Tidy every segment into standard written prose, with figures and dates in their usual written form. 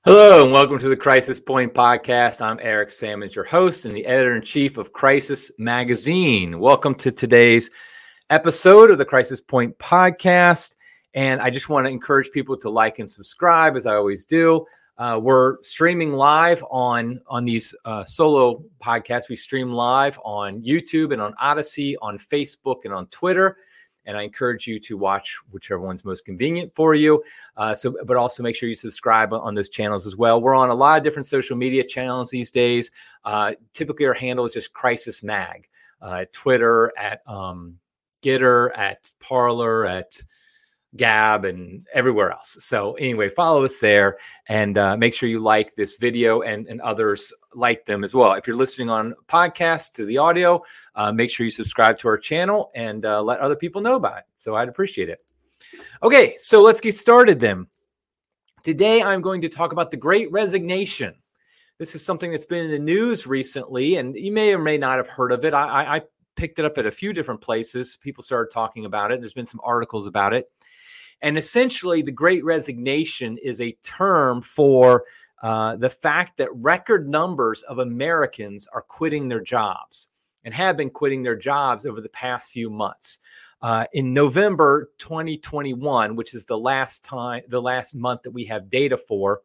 Hello and welcome to the Crisis Point Podcast. I'm Eric Sammons, your host and the editor-in-chief of Crisis Magazine. Welcome to today's episode of the Crisis Point Podcast. And I just want to encourage people to like and subscribe, as I always do. We're streaming live on these solo podcasts. We stream live on YouTube and on Odyssey, on Facebook and on Twitter. And I encourage you to watch whichever one's most convenient for you. But also make sure you subscribe on those channels as well. We're on a lot of different social media channels these days. Typically, our handle is just Crisis Mag. Twitter, at Gitter, at Parler, at Gab, and everywhere else. So anyway, follow us there and make sure you like this video and others like them as well. If you're listening on podcast to the audio, make sure you subscribe to our channel and let other people know about it. So I'd appreciate it. Okay, so let's get started then. Today, I'm going to talk about the Great Resignation. This is something that's been in the news recently, and you may or may not have heard of it. I picked it up at a few different places. People started talking about it. There's been some articles about it. And essentially, the Great Resignation is a term for the fact that record numbers of Americans are quitting their jobs and have been quitting their jobs over the past few months. In November 2021, which is the last month that we have data for,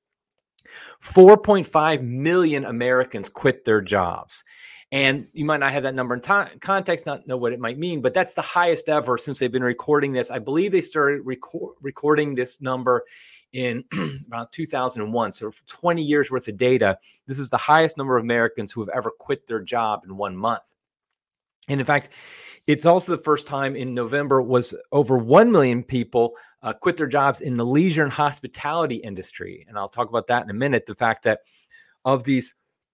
4.5 million Americans quit their jobs. And you might not have that number in context, not know what it might mean, but that's the highest ever since they've been recording this. I believe they started recording this number in around 2001. So for 20 years worth of data, this is the highest number of Americans who have ever quit their job in 1 month. And in fact, it's also the first time in November was over 1 million people quit their jobs in the leisure and hospitality industry. And I'll talk about that in a minute. The fact that of these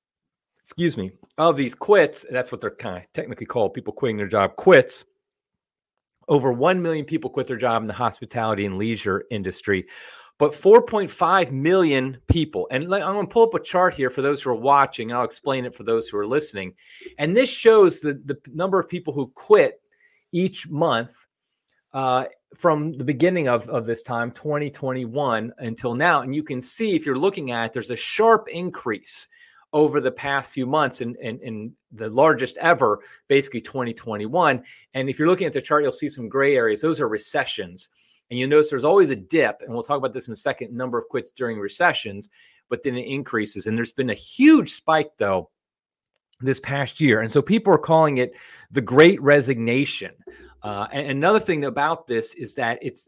quits, that's what they're kind of technically called, people quitting their job quits. Over 1 million people quit their job in the hospitality and leisure industry, but 4.5 million people. And I'm going to pull up a chart here for those who are watching, and I'll explain it for those who are listening. And this shows the number of people who quit each month from the beginning of this time, 2021, until now. And you can see, if you're looking at it, there's a sharp increase over the past few months and the largest ever, basically 2021. And if you're looking at the chart, you'll see some gray areas. Those are recessions. And you notice there's always a dip, and we'll talk about this in a second, number of quits during recessions, but then it increases. And there's been a huge spike, though, this past year. And so people are calling it the Great Resignation. And another thing about this is that it's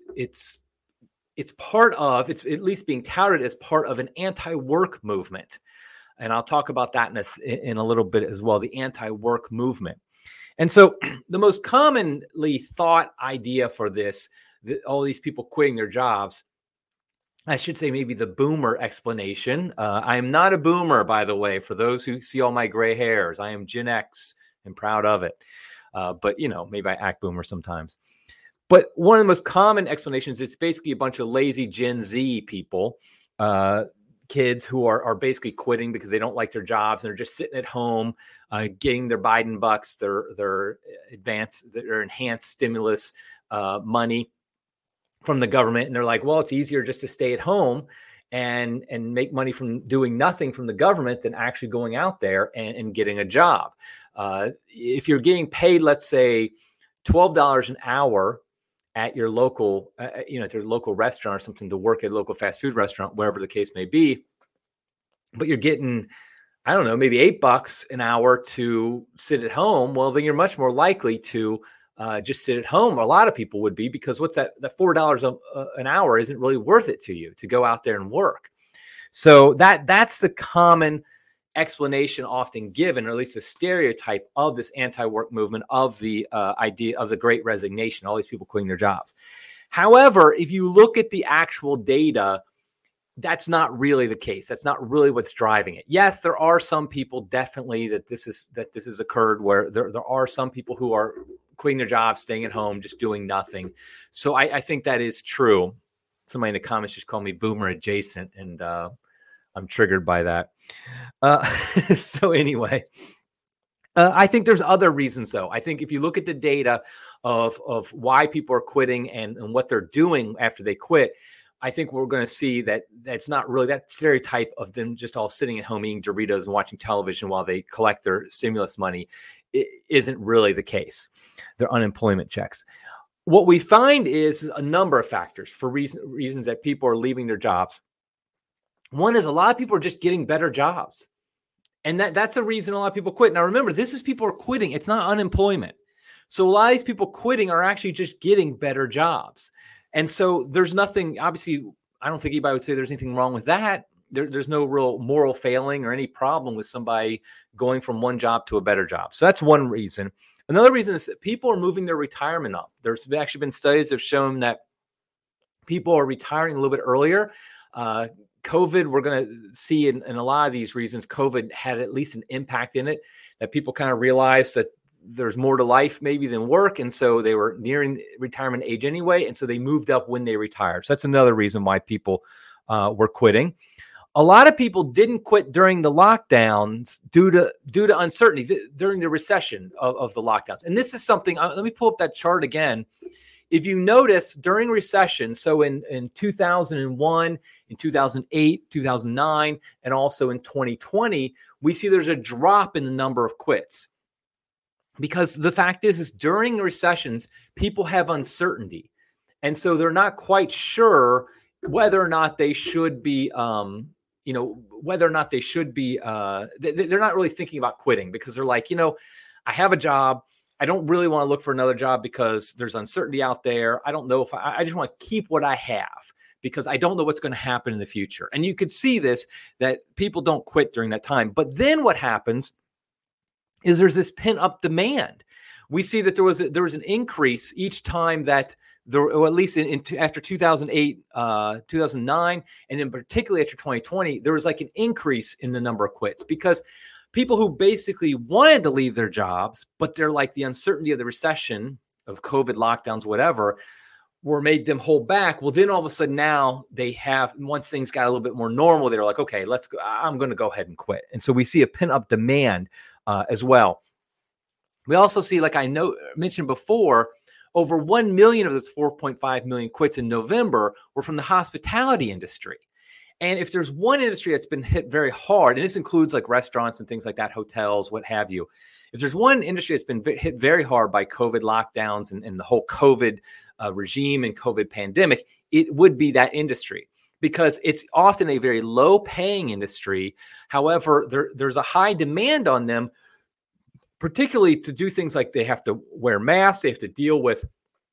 at least being touted as part of an anti-work movement. And I'll talk about that in a little bit as well, the anti-work movement. And so the most commonly thought idea for this, all these people quitting their jobs, I should say maybe the boomer explanation. I am not a boomer, by the way, for those who see all my gray hairs. I am Gen X and proud of it. But, maybe I act boomer sometimes. But one of the most common explanations, it's basically a bunch of lazy Gen Z people, kids who are basically quitting because they don't like their jobs and they're just sitting at home, getting their Biden bucks, their enhanced stimulus money from the government. And they're like, well, it's easier just to stay at home and make money from doing nothing from the government than actually going out there and getting a job. If you're getting paid, let's say $12 an hour at your local, at your local restaurant or something, to work at a local fast food restaurant, wherever the case may be, but you're getting, I don't know, maybe $8 an hour to sit at home. Well, then you're much more likely to just sit at home. A lot of people would be, because what's that $4 an hour isn't really worth it to you to go out there and work. So that's the common explanation often given, or at least a stereotype of this anti-work movement, of the idea of the Great Resignation, all these people quitting their jobs. However, if you look at the actual data, that's not really the case. That's not really what's driving it. Yes, there are some people definitely that this has occurred, where there are some people who are quitting their jobs, staying at home, just doing nothing. So I think that is true. Somebody in the comments just called me boomer adjacent, and I'm triggered by that. So anyway, I think there's other reasons, though. I think if you look at the data of why people are quitting and what they're doing after they quit, I think we're going to see that that's not really that stereotype of them just all sitting at home eating Doritos and watching television while they collect their stimulus money. It isn't really the case. Their unemployment checks. What we find is a number of factors for reasons that people are leaving their jobs. One is a lot of people are just getting better jobs. And that's a reason a lot of people quit. Now, remember, this is people are quitting. It's not unemployment. So a lot of these people quitting are actually just getting better jobs. And so there's nothing, obviously, I don't think anybody would say there's anything wrong with that. There's no real moral failing or any problem with somebody going from one job to a better job. So that's one reason. Another reason is that people are moving their retirement up. There's actually been studies that have shown that people are retiring a little bit earlier. COVID, we're going to see in a lot of these reasons, COVID had at least an impact in it, that people kind of realized that there's more to life maybe than work. And so they were nearing retirement age anyway. And so they moved up when they retired. So that's another reason why people were quitting. A lot of people didn't quit during the lockdowns due to uncertainty during the recession of the lockdowns. And this is something, let me pull up that chart again. If you notice during recession, so in 2001, in 2008, 2009, and also in 2020, we see there's a drop in the number of quits. Because the fact is during the people have uncertainty. And so they're not quite sure whether or not they should be, they're not really thinking about quitting because they're like, I have a job. I don't really want to look for another job because there's uncertainty out there. I don't know if I just want to keep what I have because I don't know what's going to happen in the future. And you could see this, that people don't quit during that time. But then what happens is there's this pent-up demand. We see that there was an increase each time that or at least after 2008, 2009, and in particularly after 2020, there was like an increase in the number of quits because people who basically wanted to leave their jobs, but they're like the uncertainty of the recession, of COVID lockdowns, whatever, were made them hold back. Well, then all of a sudden now they have, once things got a little bit more normal, they were like, okay, let's go. I'm going to go ahead and quit. And so we see a pent-up demand as well. We also see, like I mentioned before, over 1 million of those 4.5 million quits in November were from the hospitality industry. And if there's one industry that's been hit very hard, and this includes like restaurants and things like that, hotels, what have you, if there's one industry that's been hit very hard by COVID lockdowns and the whole COVID regime and COVID pandemic, it would be that industry. Because it's often a very low-paying industry. However, there's a high demand on them, particularly to do things like they have to wear masks, they have to deal with,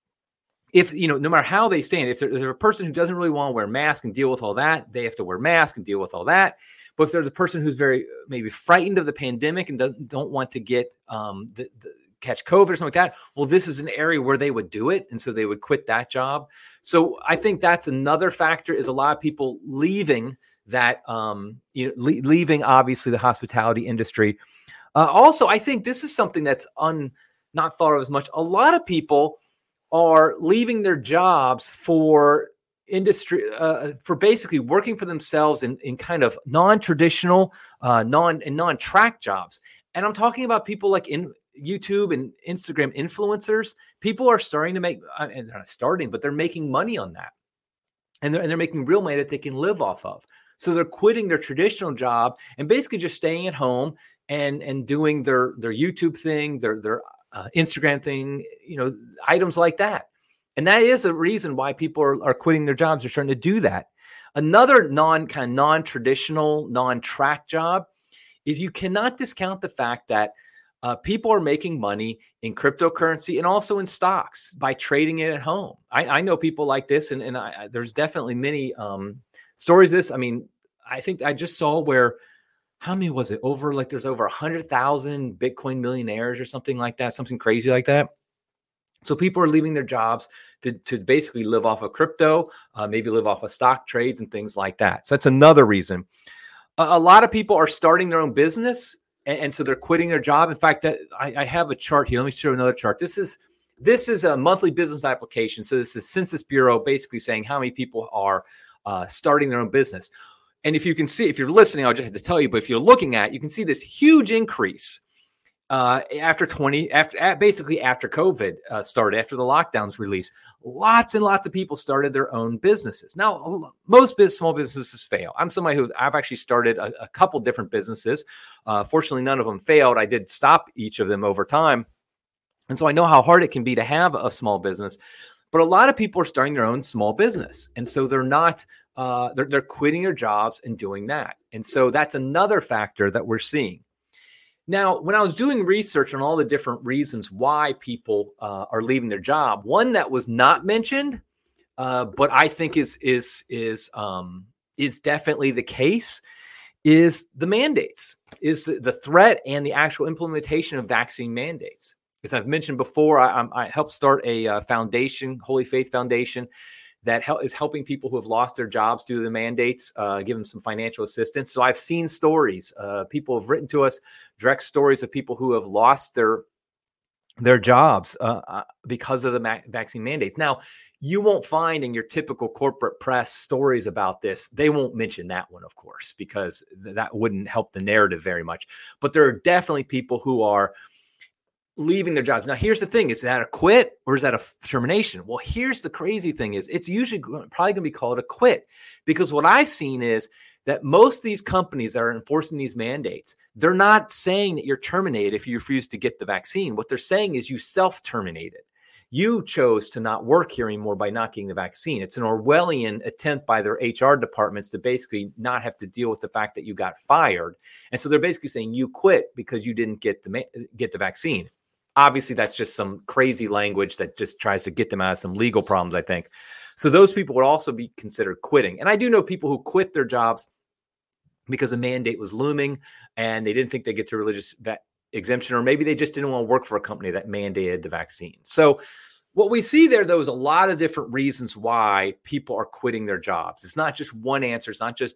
no matter how they stand, if they're a person who doesn't really want to wear masks and deal with all that, they have to wear masks and deal with all that. But if they're the person who's very maybe frightened of the pandemic and don't want to get catch COVID or something like that, well, this is an area where they would do it. And so they would quit that job. So I think that's another factor, is a lot of people leaving that, leaving obviously the hospitality industry. Also, I think this is something that's not thought of as much. A lot of people are leaving their jobs for industry, for basically working for themselves in kind of non-traditional, non-track jobs. And I'm talking about people like in YouTube and Instagram influencers. People are starting to make, and they're not starting, but they're making money on that. And they're making real money that they can live off of. So they're quitting their traditional job and basically just staying at home and doing their YouTube thing, their Instagram thing, items like that. And that is a reason why people are quitting their jobs. They're starting to do that. Another non-traditional, non-track job is you cannot discount the fact that people are making money in cryptocurrency and also in stocks by trading it at home. I know people like this, and there's definitely many stories of this. I mean, I think I just saw where, how many was it? There's over 100,000 Bitcoin millionaires or something like that, something crazy like that. So people are leaving their jobs to basically live off of crypto, maybe live off of stock trades and things like that. So that's another reason. A lot of people are starting their own business, and so they're quitting their job. In fact, I have a chart here. Let me show another chart. This is a monthly business application. So this is Census Bureau basically saying how many people are starting their own business. And if you can see, if you're listening, I'll just have to tell you, but if you're looking at, you can see this huge increase basically after COVID started, after the lockdowns released, lots and lots of people started their own businesses. Now, most small businesses fail. I'm somebody I've actually started a couple different businesses. Fortunately, none of them failed. I did stop each of them over time. And so I know how hard it can be to have a small business. But a lot of people are starting their own small business. And so they're not, they're quitting their jobs and doing that. And so that's another factor that we're seeing. Now, when I was doing research on all the different reasons why people are leaving their job, one that was not mentioned, but I think is definitely the case, is the mandates, is the threat and the actual implementation of vaccine mandates. As I've mentioned before, I helped start a foundation, Holy Faith Foundation, that is helping people who have lost their jobs due to the mandates, give them some financial assistance. So I've seen stories. People have written to us direct stories of people who have lost their jobs because of the vaccine mandates. Now, you won't find in your typical corporate press stories about this. They won't mention that one, of course, because that wouldn't help the narrative very much. But there are definitely people who are leaving their jobs. Now, here's the thing. Is that a quit or is that a termination? Well, here's the crazy thing is it's usually probably going to be called a quit, because what I've seen is that most of these companies that are enforcing these mandates, they're not saying that you're terminated if you refuse to get the vaccine. What they're saying is you self-terminated. You chose to not work here anymore by not getting the vaccine. It's an Orwellian attempt by their HR departments to basically not have to deal with the fact that you got fired. And so they're basically saying you quit because you didn't get the vaccine. Obviously, that's just some crazy language that just tries to get them out of some legal problems, I think. So those people would also be considered quitting. And I do know people who quit their jobs because a mandate was looming and they didn't think they'd get the religious exemption, or maybe they just didn't want to work for a company that mandated the vaccine. So what we see there, though, is a lot of different reasons why people are quitting their jobs. It's not just one answer. It's not just,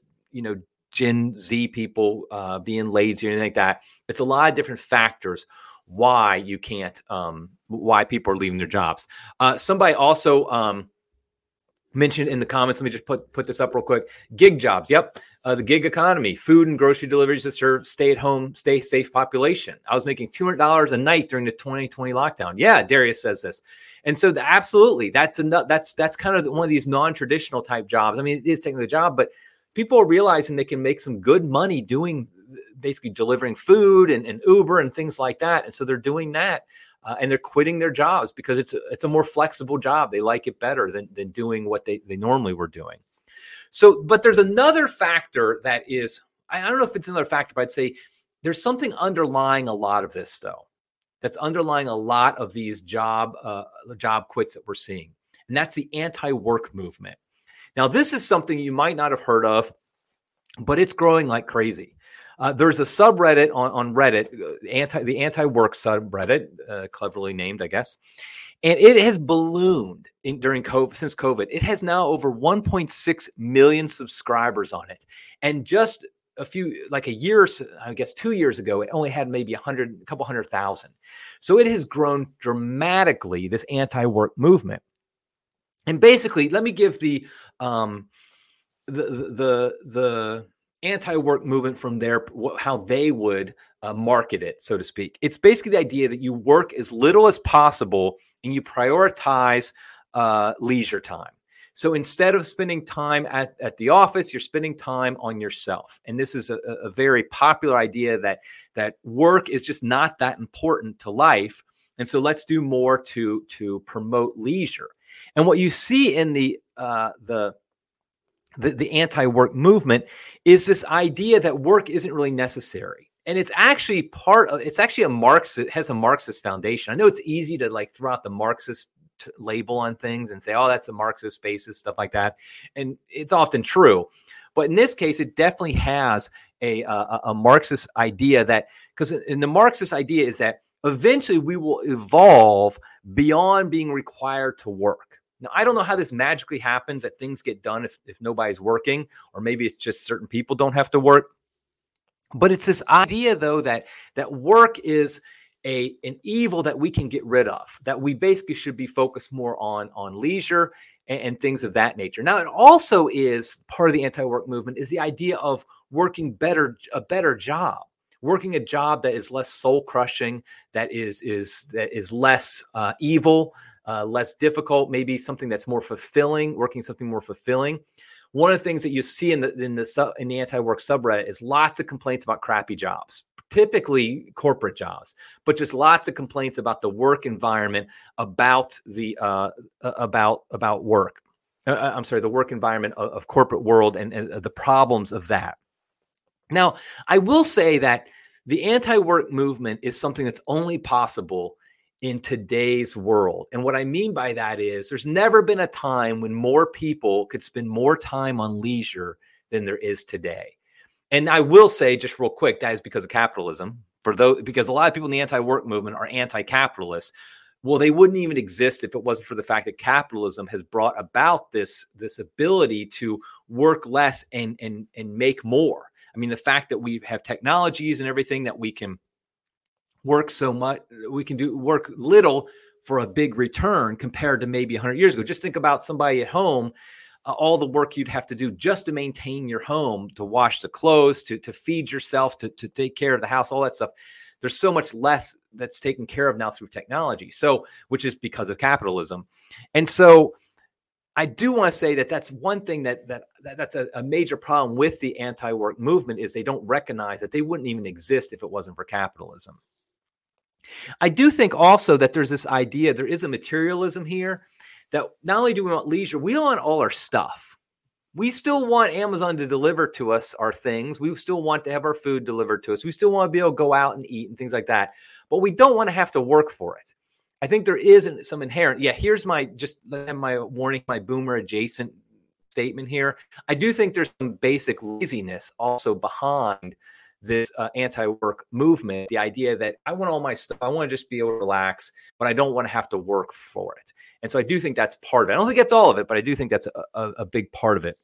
Gen Z people being lazy or anything like that. It's a lot of different factors why you can't, why people are leaving their jobs. Somebody also mentioned in the comments, let me just put this up real quick. Gig jobs. Yep. The gig economy, food and grocery deliveries to serve stay-at-home, stay-safe population. I was making $200 a night during the 2020 lockdown. Yeah, Darius says this. And so absolutely, that's kind of one of these non-traditional type jobs. I mean, it is technically a job, but people are realizing they can make some good money doing basically delivering food and Uber and things like that. And so they're doing that and they're quitting their jobs because it's a more flexible job. They like it better than doing what they normally were doing. So, but there's another factor that is, I don't know if it's another factor, but I'd say there's something underlying a lot of this though. That's underlying a lot of these job quits that we're seeing. And that's the anti-work movement. Now, this is something you might not have heard of, but it's growing like crazy. There's a subreddit on Reddit, the anti-work subreddit, cleverly named, I guess. And it has ballooned during COVID, since COVID. It has now over 1.6 million subscribers on it. And just a year, I guess 2 years ago, it only had maybe a couple 100,000. So it has grown dramatically, this anti-work movement. And basically, let me give the anti-work movement from how they would market it, so to speak. It's basically the idea that you work as little as possible and you prioritize leisure time. So instead of spending time at the office, you're spending time on yourself. And this is a very popular idea that work is just not that important to life. And so let's do more to promote leisure. And what you see in the anti-work movement is this idea that work isn't really necessary. And it's actually it has a Marxist foundation. I know it's easy to throw out the Marxist label on things and say, oh, that's a Marxist basis, stuff like that. And it's often true. But in this case, it definitely has a Marxist idea because the Marxist idea is that eventually we will evolve beyond being required to work. Now, I don't know how this magically happens, that things get done if nobody's working, or maybe it's just certain people don't have to work. But it's this idea, though, that work is an evil that we can get rid of, that we basically should be focused more on leisure and things of that nature. Now, it also is part of the anti-work movement is the idea of working a better job. working a job that is less soul crushing, that is less evil, less difficult, maybe something that's more fulfilling, working something more fulfilling. One of the things that you see in the anti-work subreddit is lots of complaints about crappy jobs, typically corporate jobs, but just lots of complaints about the work environment, about the work. The work environment of corporate world and the problems of that. Now, I will say that the anti-work movement is something that's only possible in today's world. And what I mean by that is there's never been a time when more people could spend more time on leisure than there is today. And I will say just real quick, that is because of capitalism. Because a lot of people in the anti-work movement are anti-capitalist. Well, they wouldn't even exist if it wasn't for the fact that capitalism has brought about this ability to work less and make more. I mean, the fact that we have technologies and everything that we can work so much, we can work little for a big return compared to maybe 100 years ago. Just think about somebody at home, all the work you'd have to do just to maintain your home, to wash the clothes, to feed yourself, to take care of the house, all that stuff. There's so much less that's taken care of now through technology. So, which is because of capitalism. And so I do want to say that that's one thing that's a major problem with the anti-work movement is they don't recognize that they wouldn't even exist if it wasn't for capitalism. I do think also that there's this idea, there is a materialism here, that not only do we want leisure, we want all our stuff. We still want Amazon to deliver to us our things. We still want to have our food delivered to us. We still want to be able to go out and eat and things like that. But we don't want to have to work for it. I think there is some inherent, here's my warning, my boomer adjacent statement here. I do think there's some basic laziness also behind this anti-work movement, the idea that I want all my stuff, I want to just be able to relax, but I don't want to have to work for it. And so I do think that's part of it. I don't think that's all of it, but I do think that's a big part of it.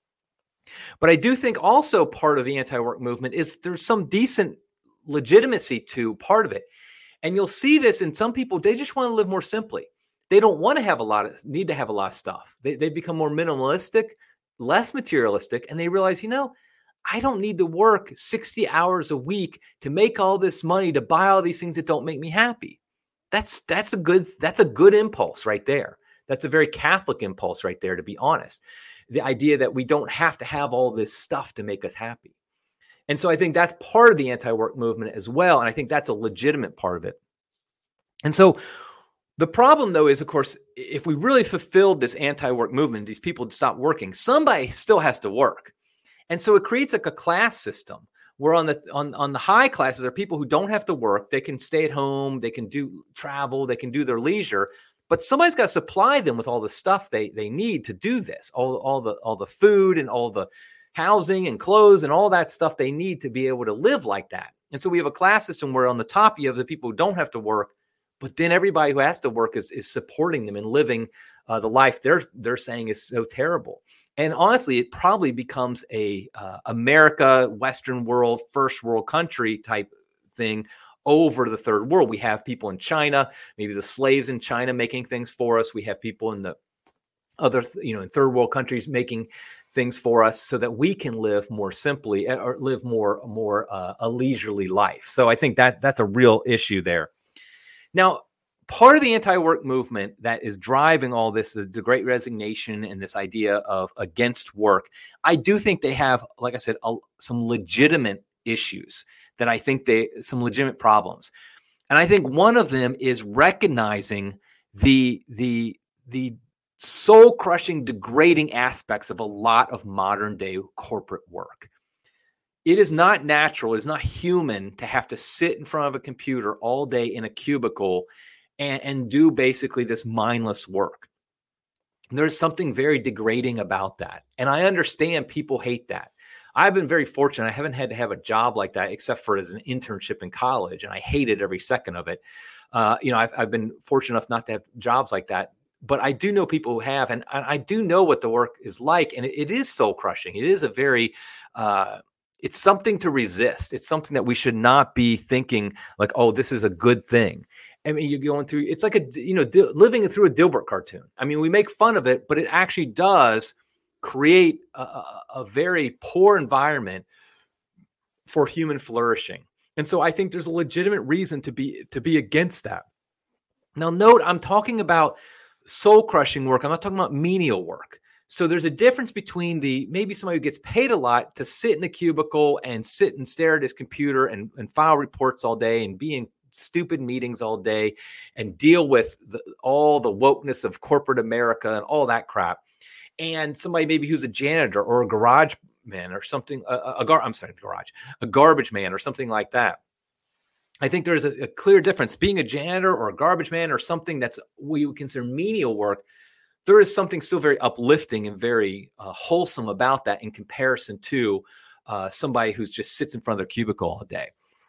But I do think also part of the anti-work movement is there's some decent legitimacy to part of it. And you'll see this in some people, they just want to live more simply. They don't want to need to have a lot of stuff. They become more minimalistic, less materialistic, and they realize, I don't need to work 60 hours a week to make all this money, to buy all these things that don't make me happy. That's a good impulse right there. That's a very Catholic impulse right there, to be honest. The idea that we don't have to have all this stuff to make us happy. And so I think that's part of the anti-work movement as well. And I think that's a legitimate part of it. And so the problem, though, is, of course, if we really fulfilled this anti-work movement, these people stop working, somebody still has to work. And so it creates like a class system where on the high classes are people who don't have to work. They can stay at home. They can travel. They can do their leisure. But somebody's got to supply them with all the stuff they need to do this, all the food and all the housing and clothes and all that stuff they need to be able to live like that. And so we have a class system where on the top you have the people who don't have to work, but then everybody who has to work is supporting them and living the life they're saying is so terrible. And honestly, it probably becomes a America, Western world, first world country type thing over the third world. We have people in China, maybe the slaves in China making things for us. We have people in the other, in third world countries making things for us so that we can live more simply or live more a leisurely life. So I think that's a real issue there. Now, part of the anti-work movement that is driving all this, the Great Resignation and this idea of against work, I do think they have, like I said, some legitimate issues that I think some legitimate problems. And I think one of them is recognizing the soul-crushing, degrading aspects of a lot of modern-day corporate work. It is not natural, it is not human to have to sit in front of a computer all day in a cubicle and do basically this mindless work. There's something very degrading about that. And I understand people hate that. I've been very fortunate. I haven't had to have a job like that except for as an internship in college, and I hated every second of it. I've been fortunate enough not to have jobs like that. But I do know people who have, and I do know what the work is like, and it is soul crushing. It is a very, it's something to resist. It's something that we should not be thinking like, oh, this is a good thing. I mean, you're going through, it's like living through a Dilbert cartoon. I mean, we make fun of it, but it actually does create a very poor environment for human flourishing. And so I think there's a legitimate reason to be against that. Now, note, I'm talking about soul-crushing work. I'm not talking about menial work. So there's a difference between maybe somebody who gets paid a lot to sit in a cubicle and sit and stare at his computer and file reports all day and be in stupid meetings all day and deal with all the wokeness of corporate America and all that crap. And somebody maybe who's a janitor or a garage man or something, a garbage man or something like that. I think there's a clear difference. Being a janitor or a garbage man or something that's we would consider menial work, there is something still very uplifting and very wholesome about that in comparison to somebody who just sits in front of their cubicle all day.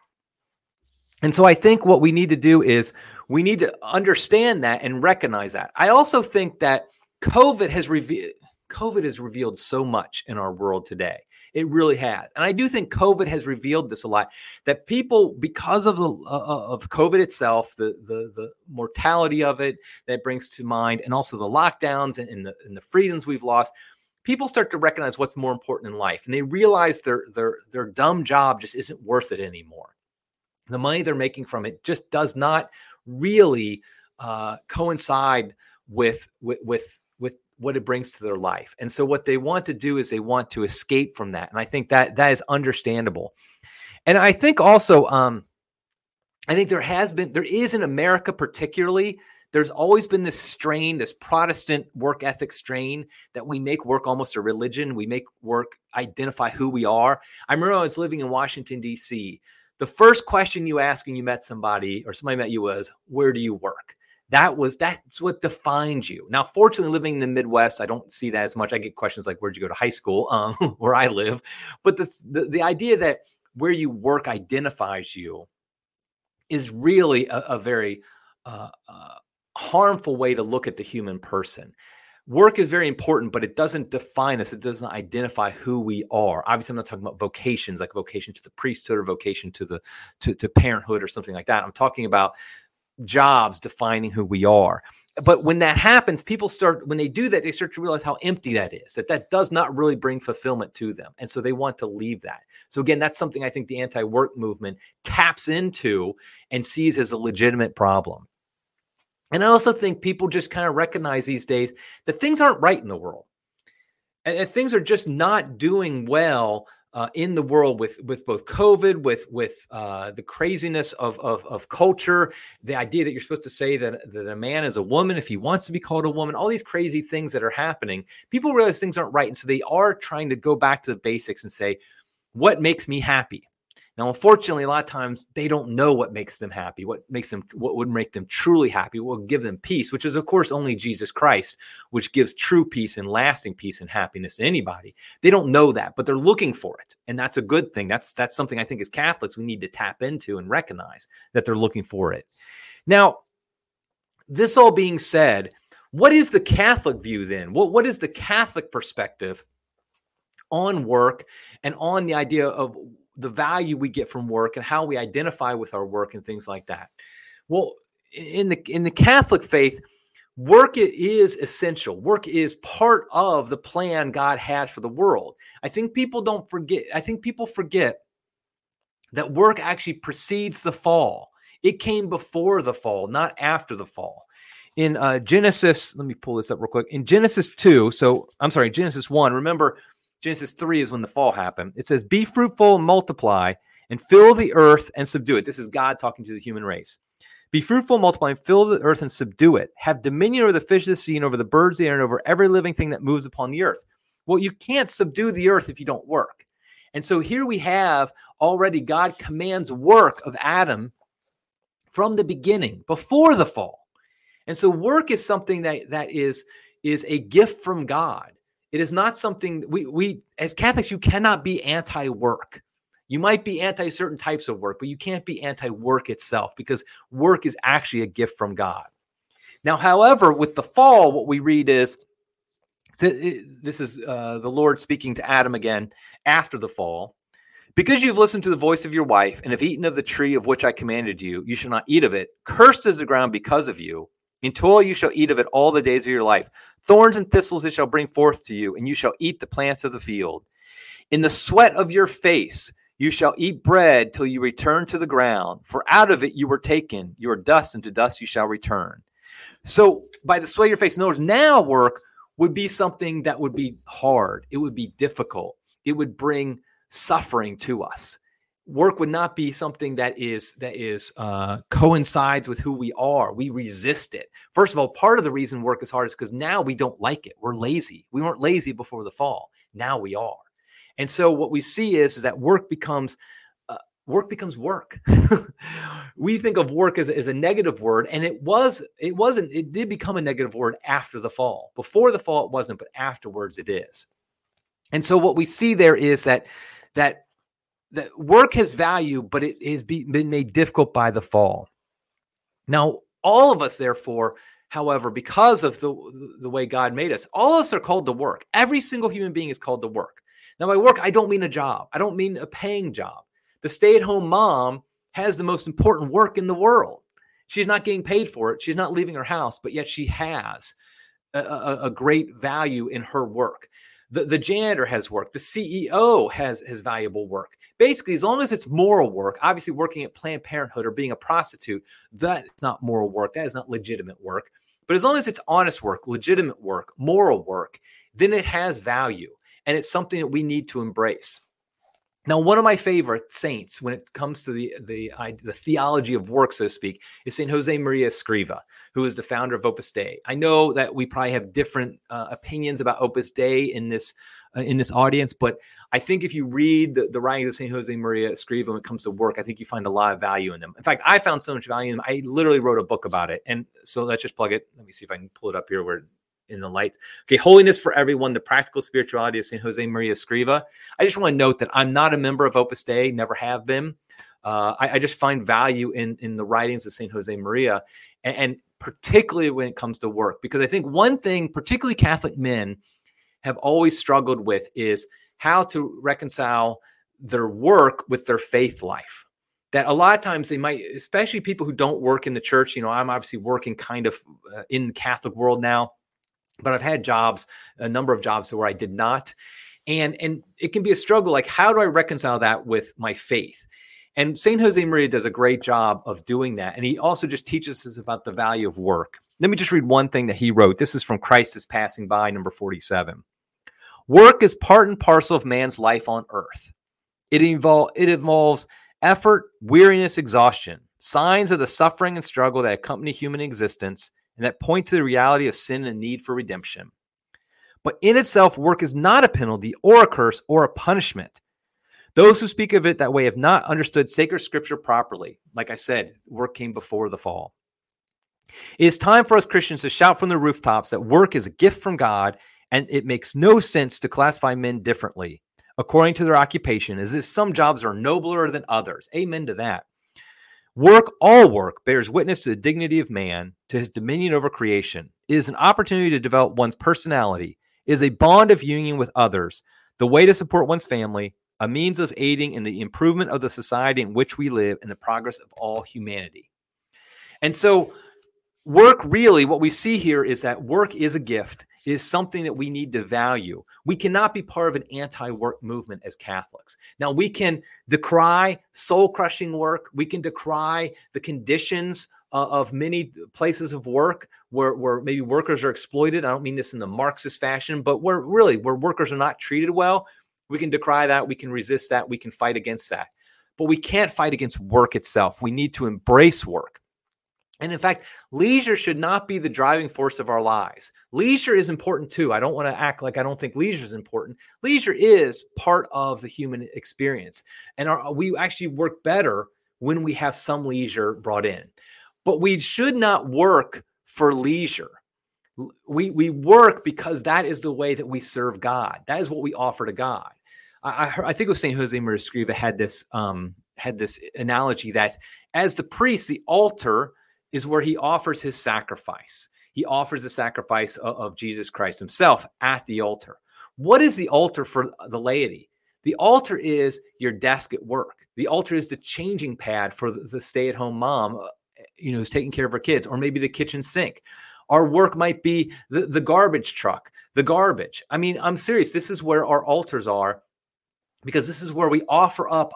And so I think what we need to do is we need to understand that and recognize that. I also think that COVID has revealed so much in our world today. It really has. And I do think COVID has revealed this a lot, that people, because of of COVID itself, the mortality of it that brings to mind, and also the lockdowns and the freedoms we've lost, people start to recognize what's more important in life. And they realize their dumb job just isn't worth it anymore. The money they're making from it just does not really coincide with what it brings to their life. And so what they want to do is they want to escape from that. And I think that is understandable. And I think also, I think there is in America particularly, there's always been this strain, this Protestant work ethic strain, that we make work almost a religion. We make work identify who we are. I remember I was living in Washington, D.C. The first question you asked when you met somebody or somebody met you was, where do you work? That's what defines you. Now, fortunately, living in the Midwest, I don't see that as much. I get questions like, where'd you go to high school, where I live? But the idea that where you work identifies you is really a very harmful way to look at the human person. Work is very important, but it doesn't define us. It doesn't identify who we are. Obviously, I'm not talking about vocations, like vocation to the priesthood or vocation to parenthood or something like that. I'm talking about jobs defining who we are. But when that happens, when they do that, they start to realize how empty that is, that does not really bring fulfillment to them. And so they want to leave that. So again, that's something I think the anti-work movement taps into and sees as a legitimate problem. And I also think people just kind of recognize these days that things aren't right in the world. And things are just not doing well in the world with both COVID, with the craziness of culture, the idea that you're supposed to say that a man is a woman if he wants to be called a woman, all these crazy things that are happening. People realize things aren't right. And so they are trying to go back to the basics and say, what makes me happy? Now, unfortunately, a lot of times they don't know what makes them happy, what would make them truly happy, what would give them peace, which is, of course, only Jesus Christ, which gives true peace and lasting peace and happiness to anybody. They don't know that, but they're looking for it. And that's a good thing. That's something I think as Catholics, we need to tap into and recognize that they're looking for it. Now, this all being said, what is the Catholic view then? What is the Catholic perspective on work and on the idea of the value we get from work and how we identify with our work and things like that? Well, in the Catholic faith, work is essential. Work is part of the plan God has for the world. I think people forget that work actually precedes the fall. It came before the fall, not after the fall. In Genesis, let me pull this up real quick. In Genesis 1, remember, Genesis 3 is when the fall happened. It says, be fruitful and multiply and fill the earth and subdue it. This is God talking to the human race. Be fruitful, multiply, and fill the earth and subdue it. Have dominion over the fish of the sea and over the birds of the air and over every living thing that moves upon the earth. Well, you can't subdue the earth if you don't work. And so here we have already God commands work of Adam from the beginning, before the fall. And so work is something that is a gift from God. It is not something we as Catholics, you cannot be anti-work. You might be anti certain types of work, but you can't be anti-work itself, because work is actually a gift from God. Now, however, with the fall, what we read is, this is the Lord speaking to Adam again after the fall. Because you've listened to the voice of your wife and have eaten of the tree of which I commanded you, you shall not eat of it. Cursed is the ground because of you. In toil you shall eat of it all the days of your life. Thorns and thistles it shall bring forth to you, and you shall eat the plants of the field. In the sweat of your face You shall eat bread till you return to the ground, for out of it you were taken. You are dust, and to dust you shall return. So by the sweat of your face, in other words, now work would be something that would be hard. It would be difficult. It would bring suffering to us. Work would not be something that coincides with who we are. We resist it. First of all, part of the reason work is hard is because now we don't like it. We're lazy. We weren't lazy before the fall. Now we are. And so what we see is that work becomes work. We think of work as a negative word, and it did become a negative word after the fall. Before the fall, it wasn't, but afterwards it is. And so what we see there is that work has value, but it has been made difficult by the fall. Now, all of us, therefore, however, because of the way God made us, all of us are called to work. Every single human being is called to work. Now, by work, I don't mean a job. I don't mean a paying job. The stay-at-home mom has the most important work in the world. She's not getting paid for it. She's not leaving her house, but yet she has a great value in her work. The janitor has work. The CEO has valuable work. Basically, as long as it's moral work, obviously working at Planned Parenthood or being a prostitute, that is not moral work. That is not legitimate work. But as long as it's honest work, legitimate work, moral work, then it has value. And it's something that we need to embrace. Now, one of my favorite saints when it comes to the theology of work, so to speak, is St. Jose Maria Escriva, who is the founder of Opus Dei. I know that we probably have different opinions about Opus Dei in this audience, but I think if you read the writings of St. Jose Maria Escriva when it comes to work, I think you find a lot of value in them. In fact, I found so much value in them. I literally wrote a book about it. And so let's just plug it. Let me see if I can pull it up here where in the light. Okay, Holiness for Everyone, the Practical Spirituality of St. Jose Maria Escriva. I just want to note that I'm not a member of Opus Dei, never have been. I just find value in the writings of St. Jose Maria, and particularly when it comes to work, because I think one thing, particularly Catholic men, have always struggled with is how to reconcile their work with their faith life. That a lot of times they might, especially people who don't work in the church, I'm obviously working kind of in the Catholic world now, but I've had jobs, a number of jobs where I did not. And it can be a struggle. Like, how do I reconcile that with my faith? And St. Jose Maria does a great job of doing that. And he also just teaches us about the value of work. Let me just read one thing that he wrote. This is from Christ is Passing By, number 47. Work is part and parcel of man's life on earth. It involves effort, weariness, exhaustion, signs of the suffering and struggle that accompany human existence, and that point to the reality of sin and need for redemption. But in itself, work is not a penalty or a curse or a punishment. Those who speak of it that way have not understood sacred scripture properly. Like I said, work came before the fall. It is time for us Christians to shout from the rooftops that work is a gift from God, and it makes no sense to classify men differently according to their occupation, as if some jobs are nobler than others. Amen to that. Work, all work, bears witness to the dignity of man, to his dominion over creation. It is an opportunity to develop one's personality. It is a bond of union with others, the way to support one's family, a means of aiding in the improvement of the society in which we live and the progress of all humanity. And so work, really, what we see here is that work is a gift. It is something that we need to value. We cannot be part of an anti-work movement as Catholics. Now, we can decry soul-crushing work. We can decry the conditions of many places of work where maybe workers are exploited. I don't mean this in the Marxist fashion, but where workers are not treated well. We can decry that. We can resist that. We can fight against that. But we can't fight against work itself. We need to embrace work. And in fact, leisure should not be the driving force of our lives. Leisure is important too. I don't want to act like I don't think leisure is important. Leisure is part of the human experience. And we actually work better when we have some leisure brought in. But we should not work for leisure. We work because that is the way that we serve God. That is what we offer to God. I think it was St. Jose Maria Escriva had this analogy that as the priest, the altar is where he offers his sacrifice. He offers the sacrifice of Jesus Christ himself at the altar. What is the altar for the laity? The altar is your desk at work. The altar is the changing pad for the stay-at-home mom, who's taking care of her kids, or maybe the kitchen sink. Our work might be the garbage truck, the garbage. I mean, I'm serious. This is where our altars are, because this is where we offer up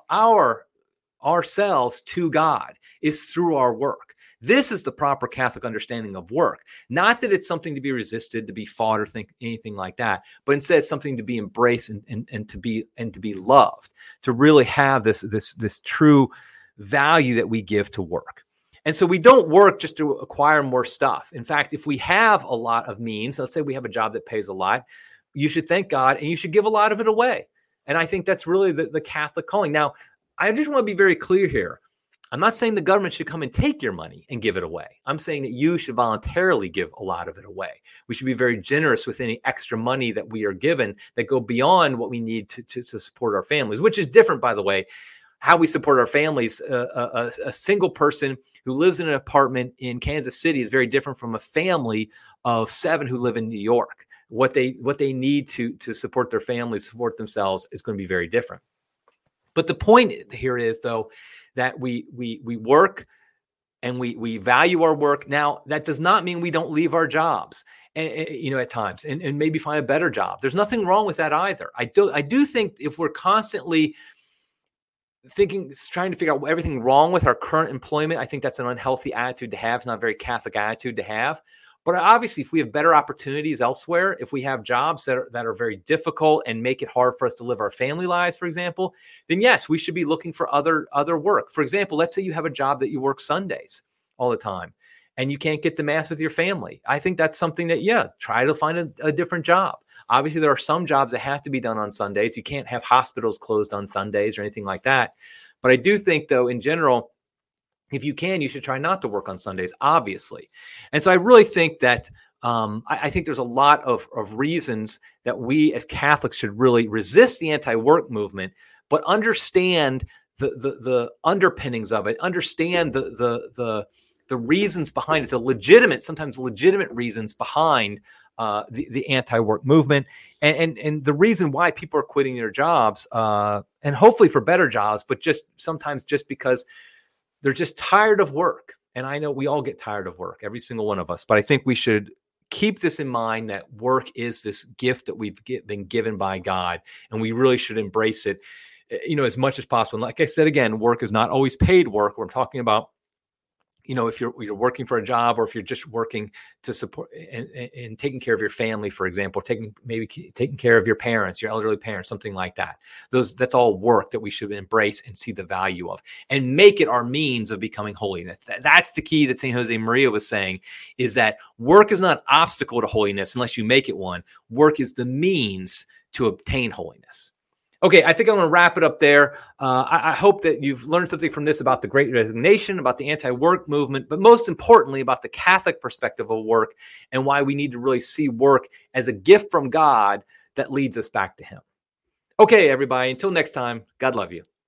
ourselves to God, is through our work. This is the proper Catholic understanding of work. Not that it's something to be resisted, to be fought, or think anything like that, but instead it's something to be embraced and to be loved, to really have this true value that we give to work. And so we don't work just to acquire more stuff. In fact, if we have a lot of means, let's say we have a job that pays a lot, you should thank God and you should give a lot of it away. And I think that's really the Catholic calling. Now, I just want to be very clear here. I'm not saying the government should come and take your money and give it away. I'm saying that you should voluntarily give a lot of it away. We should be very generous with any extra money that we are given that go beyond what we need to support our families, which is different, by the way. How we support our families, a single person who lives in an apartment in Kansas City is very different from a family of 7 who live in New York. What they need to support their families, support themselves, is going to be very different. But the point here is, though, that we work and we value our work. Now, that does not mean we don't leave our jobs, and at times, and maybe find a better job. There's nothing wrong with that either. I do think if we're constantly trying to figure out everything wrong with our current employment, I think that's an unhealthy attitude to have. It's not a very Catholic attitude to have. But obviously, if we have better opportunities elsewhere, if we have jobs that are very difficult and make it hard for us to live our family lives, for example, then yes, we should be looking for other work. For example, let's say you have a job that you work Sundays all the time and you can't get to Mass with your family. I think that's something that, try to find a different job. Obviously, there are some jobs that have to be done on Sundays. You can't have hospitals closed on Sundays or anything like that. But I do think, though, in general, if you can, you should try not to work on Sundays, obviously. And so I really think that I think there's a lot of reasons that we as Catholics should really resist the anti-work movement, but understand the underpinnings of it, understand the reasons behind it, sometimes legitimate reasons behind the anti-work movement, and the reason why people are quitting their jobs, and hopefully for better jobs, but sometimes just because they're just tired of work. And I know we all get tired of work, every single one of us, but I think we should keep this in mind, that work is this gift that we've been given by God, and we really should embrace it, as much as possible. And like I said, again, work is not always paid work. We're talking about, if you're working for a job, or if you're just working to support and taking care of your family, for example, taking care of your parents, your elderly parents, something like that. That's all work that we should embrace and see the value of, and make it our means of becoming holy. That's the key that St. Josemaria was saying, is that work is not an obstacle to holiness unless you make it one. Work is the means to obtain holiness. Okay, I think I'm going to wrap it up there. I hope that you've learned something from this about the Great Resignation, about the anti-work movement, but most importantly about the Catholic perspective of work, and why we need to really see work as a gift from God that leads us back to Him. Okay, everybody, until next time, God love you.